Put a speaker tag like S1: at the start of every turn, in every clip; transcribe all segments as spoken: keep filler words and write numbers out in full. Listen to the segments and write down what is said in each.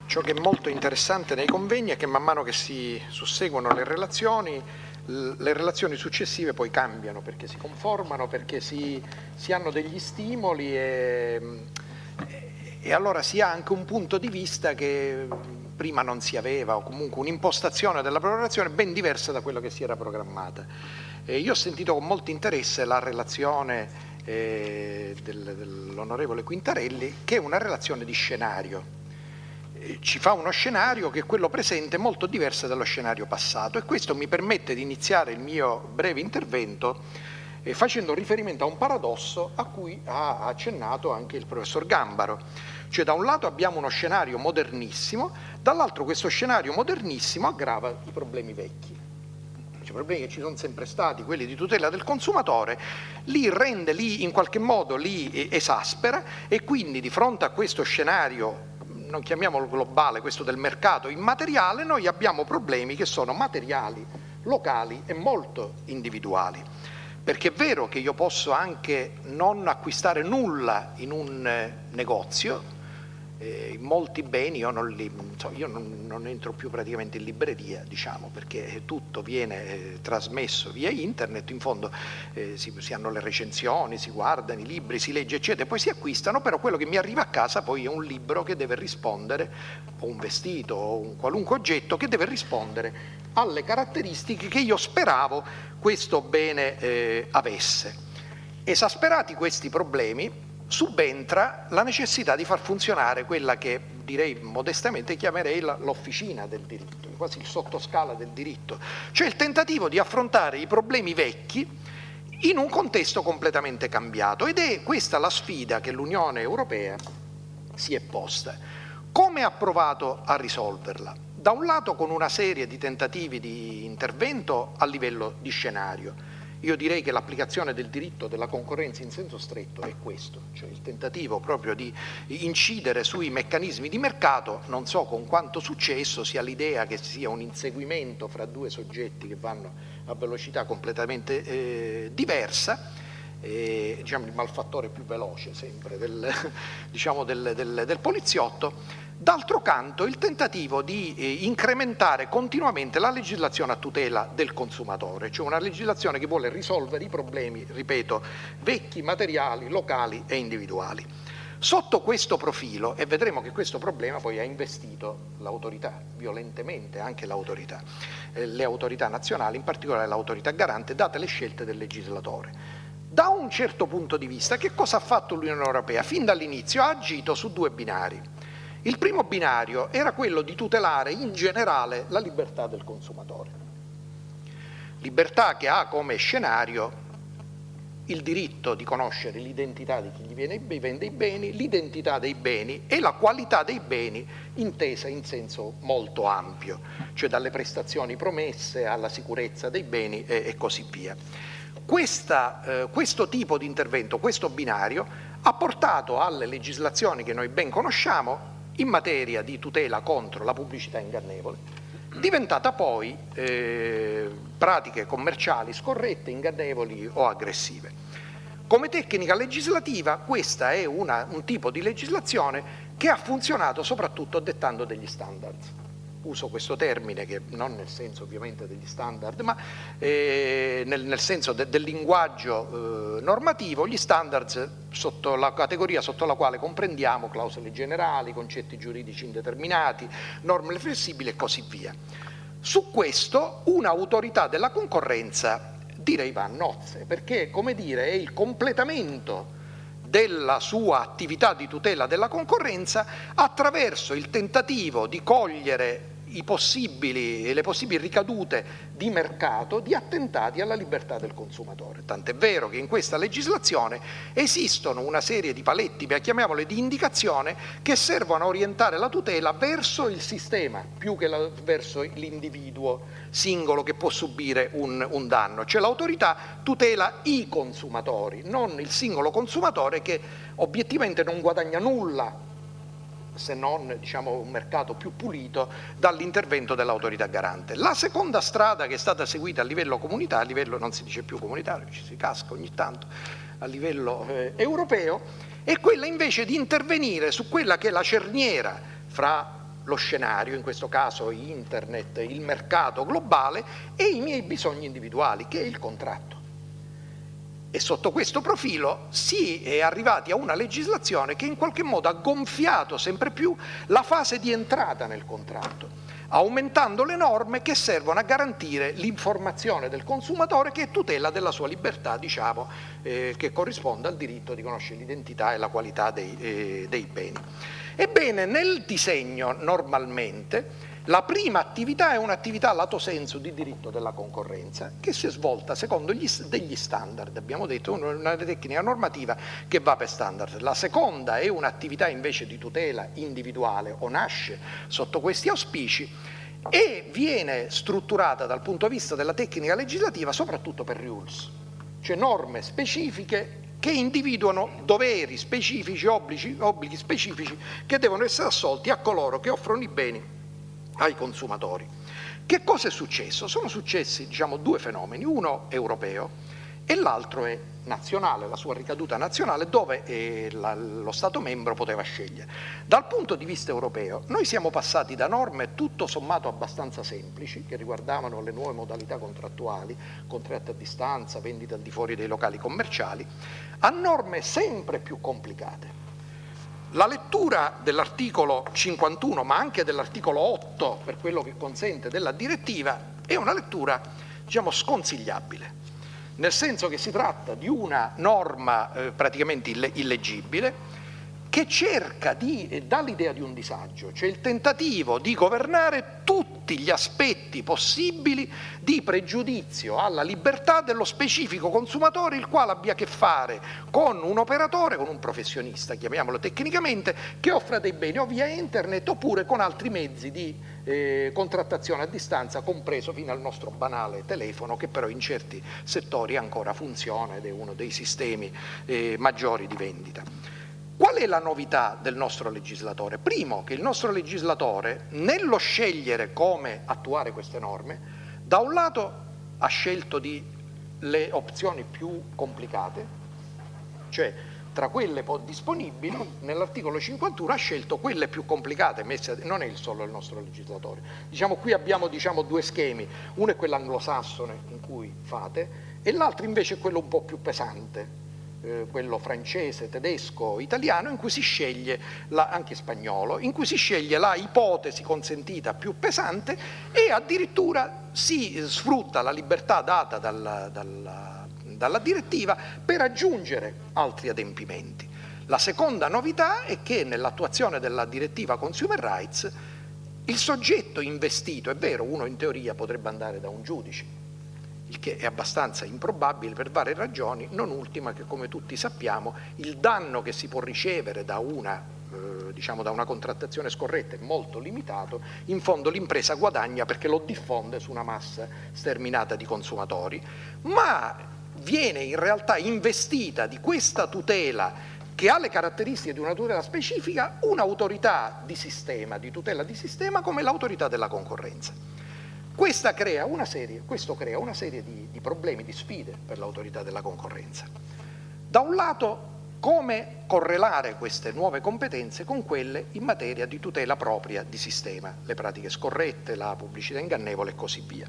S1: Ciò che è molto interessante nei convegni è che man mano che si susseguono le relazioni, le relazioni successive poi cambiano, perché si conformano, perché si, si hanno degli stimoli e, e allora si ha anche un punto di vista che prima non si aveva, o comunque un'impostazione della programmazione ben diversa da quello che si era programmata. E io ho sentito con molto interesse la relazione eh, del, dell'onorevole Quintarelli, che è una relazione di scenario. Ci fa uno scenario che è quello presente molto diverso dallo scenario passato, e questo mi permette di iniziare il mio breve intervento eh, facendo riferimento a un paradosso a cui ha accennato anche il professor Gambaro. Cioè, da un lato abbiamo uno scenario modernissimo, dall'altro questo scenario modernissimo aggrava i problemi vecchi. I problemi che ci sono sempre stati, quelli di tutela del consumatore, li rende, li in qualche modo li esaspera, e quindi di fronte a questo scenario, non chiamiamolo globale, questo del mercato immateriale, noi abbiamo problemi che sono materiali, locali e molto individuali. Perché è vero che io posso anche non acquistare nulla in un negozio, eh, molti beni io, non, li, so, io non, non entro più praticamente in libreria, diciamo, perché tutto viene eh, trasmesso via internet, in fondo eh, si, si hanno le recensioni, si guardano i libri, si legge eccetera, poi si acquistano, però quello che mi arriva a casa poi è un libro che deve rispondere, o un vestito, o un qualunque oggetto che deve rispondere alle caratteristiche che io speravo questo bene eh, avesse. Esasperati questi problemi, subentra la necessità di far funzionare quella che direi modestamente chiamerei l'officina del diritto, quasi il sottoscala del diritto, cioè il tentativo di affrontare i problemi vecchi in un contesto completamente cambiato, ed è questa la sfida che l'Unione Europea si è posta. Come ha provato a risolverla? Da un lato con una serie di tentativi di intervento a livello di scenario. Io direi che l'applicazione del diritto della concorrenza in senso stretto è questo, cioè il tentativo proprio di incidere sui meccanismi di mercato. Non so con quanto successo, sia l'idea che sia un inseguimento fra due soggetti che vanno a velocità completamente eh, diversa, eh, diciamo il malfattore più veloce sempre del, diciamo del, del, del poliziotto. D'altro canto il tentativo di eh, incrementare continuamente la legislazione a tutela del consumatore, cioè una legislazione che vuole risolvere i problemi, ripeto, vecchi, materiali, locali e individuali. Sotto questo profilo, e vedremo che questo problema poi ha investito l'autorità, violentemente anche l'autorità, eh, le autorità nazionali, in particolare l'autorità garante, date le scelte del legislatore. Da un certo punto di vista, che cosa ha fatto l'Unione Europea? Fin dall'inizio ha agito su due binari. Il primo binario era quello di tutelare in generale la libertà del consumatore. Libertà che ha come scenario il diritto di conoscere l'identità di chi gli viene, vende i beni, l'identità dei beni e la qualità dei beni intesa in senso molto ampio, cioè dalle prestazioni promesse alla sicurezza dei beni e, e così via. Questa, eh, questo tipo di intervento, questo binario, ha portato alle legislazioni che noi ben conosciamo in materia di tutela contro la pubblicità ingannevole, diventata poi eh, pratiche commerciali scorrette, ingannevoli o aggressive. Come tecnica legislativa questa è una, un tipo di legislazione che ha funzionato soprattutto dettando degli standards. Uso questo termine che non nel senso ovviamente degli standard, ma eh, nel, nel senso de, del linguaggio eh, normativo, gli standards sotto la categoria sotto la quale comprendiamo clausole generali, concetti giuridici indeterminati, norme flessibili e così via. Su questo un'autorità della concorrenza direi va a nozze, perché come dire è il completamento della sua attività di tutela della concorrenza attraverso il tentativo di cogliere i possibili, le possibili ricadute di mercato di attentati alla libertà del consumatore. Tant'è vero che in questa legislazione esistono una serie di paletti, chiamiamole di indicazione, che servono a orientare la tutela verso il sistema più che la, verso l'individuo singolo che può subire un, un danno. Cioè l'autorità tutela i consumatori, non il singolo consumatore che obiettivamente non guadagna nulla se non diciamo, un mercato più pulito dall'intervento dell'autorità garante. La seconda strada che è stata seguita a livello comunitario, a livello non si dice più comunitario, ci si casca ogni tanto, a livello eh, europeo, è quella invece di intervenire su quella che è la cerniera fra lo scenario, in questo caso internet, il mercato globale, e i miei bisogni individuali, che è il contratto. E sotto questo profilo si è arrivati a una legislazione che in qualche modo ha gonfiato sempre più la fase di entrata nel contratto, aumentando le norme che servono a garantire l'informazione del consumatore, che è tutela della sua libertà, diciamo, eh, che corrisponde al diritto di conoscere l'identità e la qualità dei, eh, dei beni. Ebbene, nel disegno normalmente la prima attività è un'attività lato sensu di diritto della concorrenza, che si è svolta secondo gli, degli standard, abbiamo detto, una tecnica normativa che va per standard. La seconda è un'attività invece di tutela individuale, o nasce sotto questi auspici, e viene strutturata dal punto di vista della tecnica legislativa soprattutto per rules, cioè norme specifiche che individuano doveri specifici, obblighi, obblighi specifici che devono essere assolti a coloro che offrono i beni ai consumatori. Che cosa è successo? Sono successi, diciamo, due fenomeni, uno europeo e l'altro è nazionale, la sua ricaduta nazionale, dove eh, la, lo Stato membro poteva scegliere. Dal punto di vista europeo noi siamo passati da norme tutto sommato abbastanza semplici, che riguardavano le nuove modalità contrattuali, contratti a distanza, vendita al di fuori dei locali commerciali, a norme sempre più complicate. La lettura dell'articolo cinquantuno, ma anche dell'articolo otto, per quello che consente della direttiva, è una lettura, diciamo, sconsigliabile, nel senso che si tratta di una norma eh, praticamente ille- illeggibile, che cerca di, e dà l'idea di un disagio, cioè il tentativo di governare tutti gli aspetti possibili di pregiudizio alla libertà dello specifico consumatore, il quale abbia a che fare con un operatore, con un professionista, chiamiamolo tecnicamente, che offra dei beni o via internet oppure con altri mezzi di eh, contrattazione a distanza, compreso fino al nostro banale telefono, che però in certi settori ancora funziona ed è uno dei sistemi eh, maggiori di vendita. Qual è la novità del nostro legislatore? Primo, che il nostro legislatore, nello scegliere come attuare queste norme, da un lato ha scelto di le opzioni più complicate, cioè tra quelle disponibili, nell'articolo cinquantuno ha scelto quelle più complicate, messe, non è il solo il nostro legislatore. Diciamo, qui abbiamo, diciamo, due schemi, uno è quello anglosassone in cui fate e l'altro invece è quello un po' più pesante, Eh, quello francese, tedesco, italiano, in cui si sceglie, la, anche spagnolo, in cui si sceglie la ipotesi consentita più pesante e addirittura si sfrutta la libertà data dalla, dalla, dalla direttiva per aggiungere altri adempimenti. La seconda novità è che nell'attuazione della direttiva Consumer Rights il soggetto investito, è vero, uno in teoria potrebbe andare da un giudice, il che è abbastanza improbabile per varie ragioni, non ultima che, come tutti sappiamo, il danno che si può ricevere da una, eh, diciamo, da una contrattazione scorretta è molto limitato. In fondo l'impresa guadagna perché lo diffonde su una massa sterminata di consumatori, ma viene in realtà investita di questa tutela, che ha le caratteristiche di una tutela specifica, un'autorità di sistema, di tutela di sistema, come l'autorità della concorrenza. Questa crea una serie, questo crea una serie di, di problemi, di sfide per l'autorità della concorrenza. Da un lato, come correlare queste nuove competenze con quelle in materia di tutela propria di sistema, le pratiche scorrette, la pubblicità ingannevole e così via.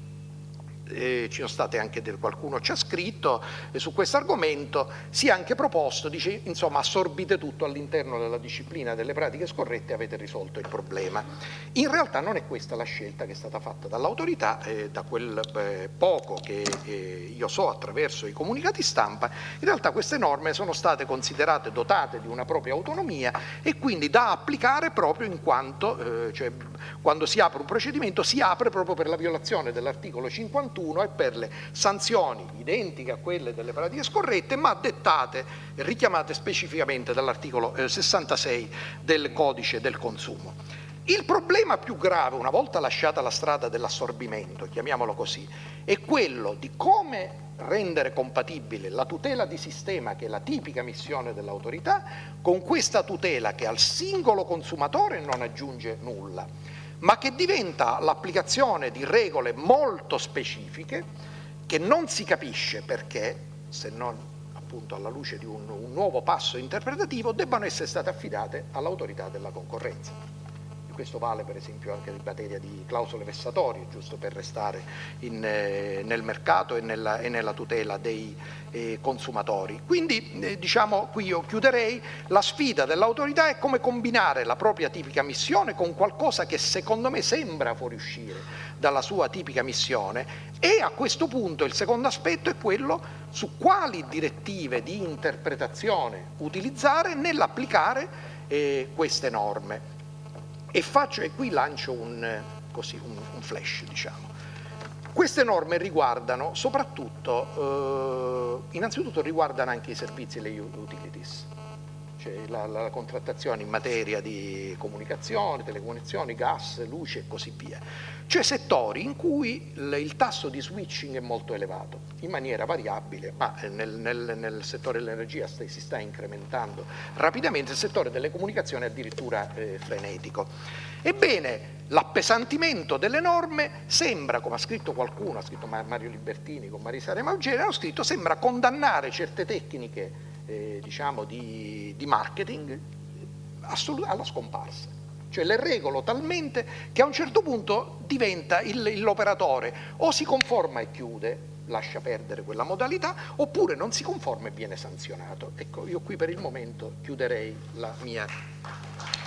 S1: Eh, ci sono state anche del, qualcuno ci ha scritto eh, su questo argomento, si è anche proposto, dice, insomma, assorbite tutto all'interno della disciplina delle pratiche scorrette e avete risolto il problema. In realtà non è questa la scelta che è stata fatta dall'autorità, eh, da quel eh, poco che eh, io so attraverso i comunicati stampa. In realtà queste norme sono state considerate dotate di una propria autonomia e quindi da applicare proprio in quanto, eh, cioè, quando si apre un procedimento si apre proprio per la violazione dell'articolo cinquantuno e per le sanzioni identiche a quelle delle pratiche scorrette, ma dettate, richiamate specificamente dall'articolo eh, sessantasei del codice del consumo. Il problema più grave, una volta lasciata la strada dell'assorbimento, chiamiamolo così, è quello di come rendere compatibile la tutela di sistema, che è la tipica missione dell'autorità, con questa tutela che al singolo consumatore non aggiunge nulla, ma che diventa l'applicazione di regole molto specifiche che non si capisce perché, se non appunto alla luce di un, un nuovo passo interpretativo, debbano essere state affidate all'autorità della concorrenza. questo vale per esempio anche in materia di clausole vessatorie, giusto per restare in, eh, nel mercato e nella, e nella tutela dei eh, consumatori. Quindi eh, diciamo, qui io chiuderei, la sfida dell'autorità è come combinare la propria tipica missione con qualcosa che secondo me sembra fuoriuscire dalla sua tipica missione, e a questo punto il secondo aspetto è quello su quali direttive di interpretazione utilizzare nell'applicare eh, queste norme. E, faccio, e qui lancio un, così, un, un flash, diciamo. Queste norme riguardano soprattutto, eh, innanzitutto riguardano anche i servizi e le utilities, cioè la, la contrattazione in materia di comunicazioni, telecomunicazioni, gas, luce e così via. Cioè settori in cui il, il tasso di switching è molto elevato, in maniera variabile, ma nel, nel, nel settore dell'energia si sta incrementando rapidamente, il settore delle comunicazioni è addirittura eh, frenetico. Ebbene, l'appesantimento delle norme sembra, come ha scritto qualcuno, ha scritto Mario Libertini con Marisa Remaugeri, hanno scritto, sembra condannare certe tecniche eh, diciamo di, di marketing alla scomparsa. Cioè le regolo talmente che a un certo punto diventa il, l'operatore o si conforma e chiude, lascia perdere quella modalità, oppure non si conforma e viene sanzionato. Ecco, io qui per il momento chiuderei la mia